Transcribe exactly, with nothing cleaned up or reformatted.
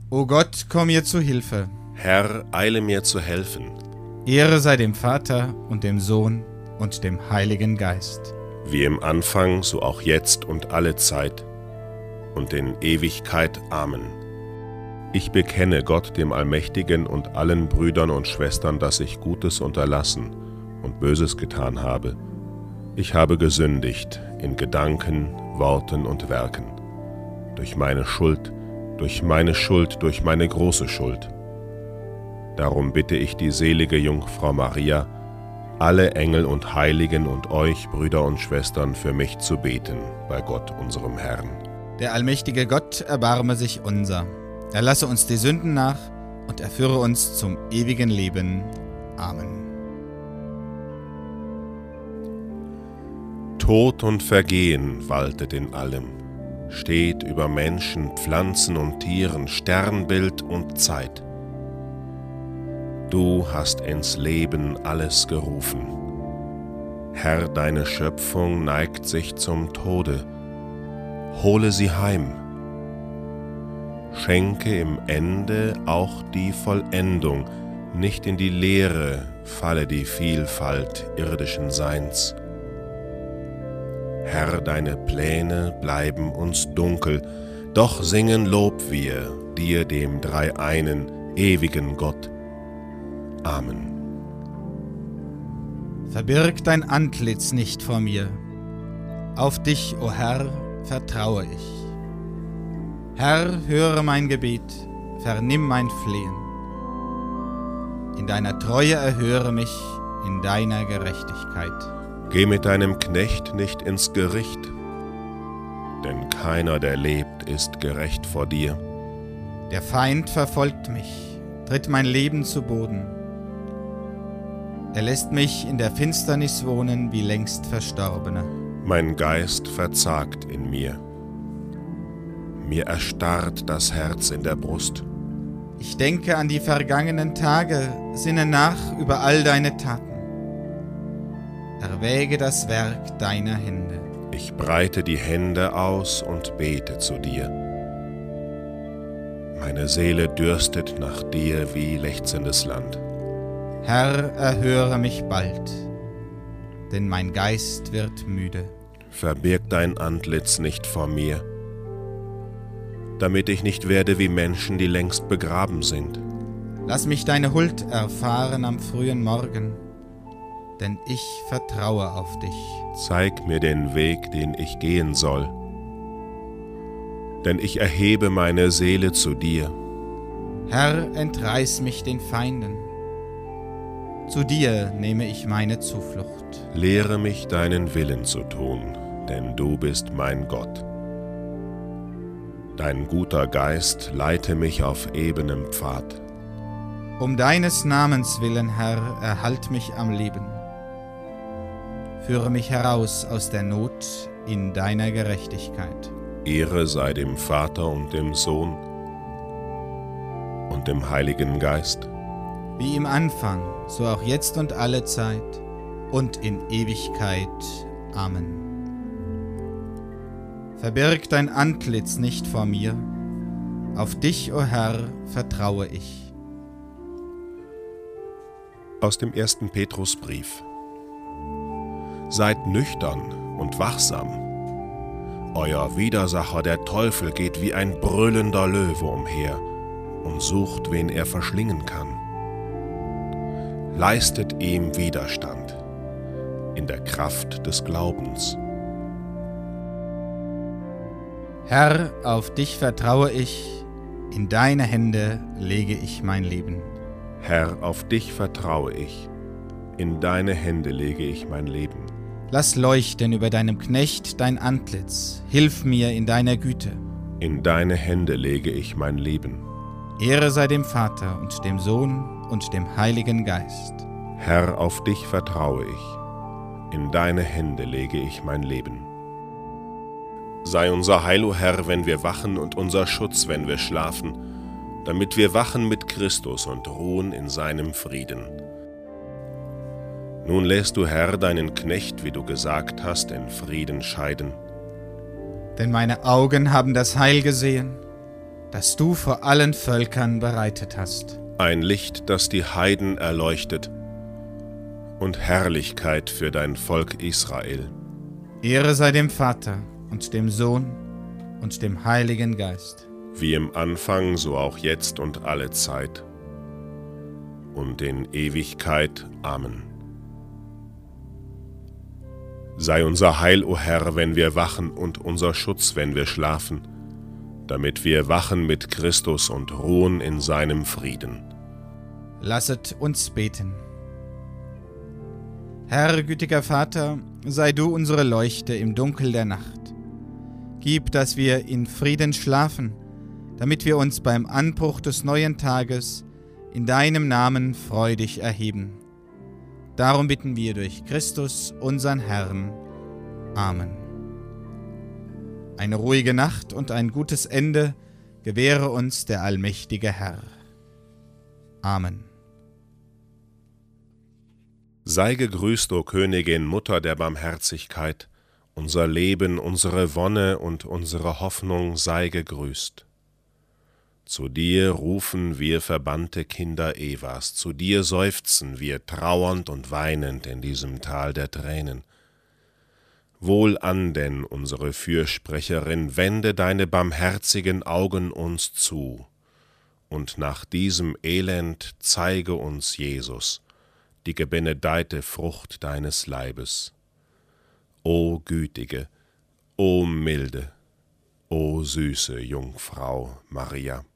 O Gott, komm mir zu Hilfe. Herr, eile mir zu helfen. Ehre sei dem Vater und dem Sohn und dem Heiligen Geist. Wie im Anfang, so auch jetzt und alle Zeit und in Ewigkeit. Amen. Ich bekenne Gott, dem Allmächtigen, und allen Brüdern und Schwestern, dass ich Gutes unterlassen und Böses getan habe. Ich habe gesündigt in Gedanken, Worten und Werken. Durch meine Schuld, durch meine Schuld, durch meine große Schuld. Darum bitte ich die selige Jungfrau Maria, alle Engel und Heiligen und euch, Brüder und Schwestern, für mich zu beten bei Gott, unserem Herrn. Der allmächtige Gott erbarme sich unser. Er lasse uns die Sünden nach und er führe uns zum ewigen Leben. Amen. Tod und Vergehen waltet in allem, steht über Menschen, Pflanzen und Tieren, Sternbild und Zeit. Du hast ins Leben alles gerufen. Herr, deine Schöpfung neigt sich zum Tode. Hole sie heim. Schenke im Ende auch die Vollendung, nicht in die Leere falle die Vielfalt irdischen Seins. Herr, deine Pläne bleiben uns dunkel, doch singen Lob wir dir, dem Dreieinen, ewigen Gott. Amen. Verbirg dein Antlitz nicht vor mir. Auf dich, o Herr, vertraue ich. Herr, höre mein Gebet, vernimm mein Flehen. In deiner Treue erhöre mich, in deiner Gerechtigkeit. Geh mit deinem Knecht nicht ins Gericht, denn keiner, der lebt, ist gerecht vor dir. Der Feind verfolgt mich, tritt mein Leben zu Boden. Er lässt mich in der Finsternis wohnen wie längst Verstorbene. Mein Geist verzagt in mir. Mir erstarrt das Herz in der Brust. Ich denke an die vergangenen Tage, sinne nach über all deine Taten. Erwäge das Werk deiner Hände. Ich breite die Hände aus und bete zu dir. Meine Seele dürstet nach dir wie lechzendes Land. Herr, erhöre mich bald, denn mein Geist wird müde. Verbirg dein Antlitz nicht vor mir, damit ich nicht werde wie Menschen, die längst begraben sind. Lass mich deine Huld erfahren am frühen Morgen, denn ich vertraue auf dich. Zeig mir den Weg, den ich gehen soll, denn ich erhebe meine Seele zu dir. Herr, entreiß mich den Feinden. Zu dir nehme ich meine Zuflucht. Lehre mich, deinen Willen zu tun, denn du bist mein Gott. Dein guter Geist leite mich auf ebenem Pfad. Um deines Namens willen, Herr, erhalt mich am Leben. Führe mich heraus aus der Not in deiner Gerechtigkeit. Ehre sei dem Vater und dem Sohn und dem Heiligen Geist. Wie im Anfang, so auch jetzt und alle Zeit und in Ewigkeit. Amen. Verbirg dein Antlitz nicht vor mir, auf dich, o Herr, vertraue ich. Aus dem ersten Petrusbrief. Seid nüchtern und wachsam. Euer Widersacher, der Teufel, geht wie ein brüllender Löwe umher und sucht, wen er verschlingen kann. Leistet ihm Widerstand in der Kraft des Glaubens. Herr, auf dich vertraue ich, in deine Hände lege ich mein Leben. Herr, auf dich vertraue ich, in deine Hände lege ich mein Leben. Lass leuchten über deinem Knecht dein Antlitz, hilf mir in deiner Güte. In deine Hände lege ich mein Leben. Ehre sei dem Vater und dem Sohn und dem Heiligen Geist. Herr, auf dich vertraue ich, in deine Hände lege ich mein Leben. Sei unser Heil, o Herr, wenn wir wachen, und unser Schutz, wenn wir schlafen, damit wir wachen mit Christus und ruhen in seinem Frieden. Nun lässt du, Herr, deinen Knecht, wie du gesagt hast, in Frieden scheiden. Denn meine Augen haben das Heil gesehen, das du vor allen Völkern bereitet hast. Ein Licht, das die Heiden erleuchtet, und Herrlichkeit für dein Volk Israel. Ehre sei dem Vater und dem Sohn und dem Heiligen Geist. Wie im Anfang, so auch jetzt und alle Zeit und in Ewigkeit. Amen. Sei unser Heil, o Herr, wenn wir wachen, und unser Schutz, wenn wir schlafen, damit wir wachen mit Christus und ruhen in seinem Frieden. Lasset uns beten. Herr, gütiger Vater, sei du unsere Leuchte im Dunkel der Nacht. Gib, dass wir in Frieden schlafen, damit wir uns beim Anbruch des neuen Tages in deinem Namen freudig erheben. Darum bitten wir durch Christus, unseren Herrn. Amen. Eine ruhige Nacht und ein gutes Ende gewähre uns der allmächtige Herr. Amen. Sei gegrüßt, o Königin, Mutter der Barmherzigkeit, unser Leben, unsere Wonne und unsere Hoffnung sei gegrüßt. Zu dir rufen wir verbannte Kinder Evas, zu dir seufzen wir trauernd und weinend in diesem Tal der Tränen. Wohlan denn, unsere Fürsprecherin, wende deine barmherzigen Augen uns zu, und nach diesem Elend zeige uns Jesus, die gebenedeite Frucht deines Leibes. O gütige, o milde, o süße Jungfrau Maria.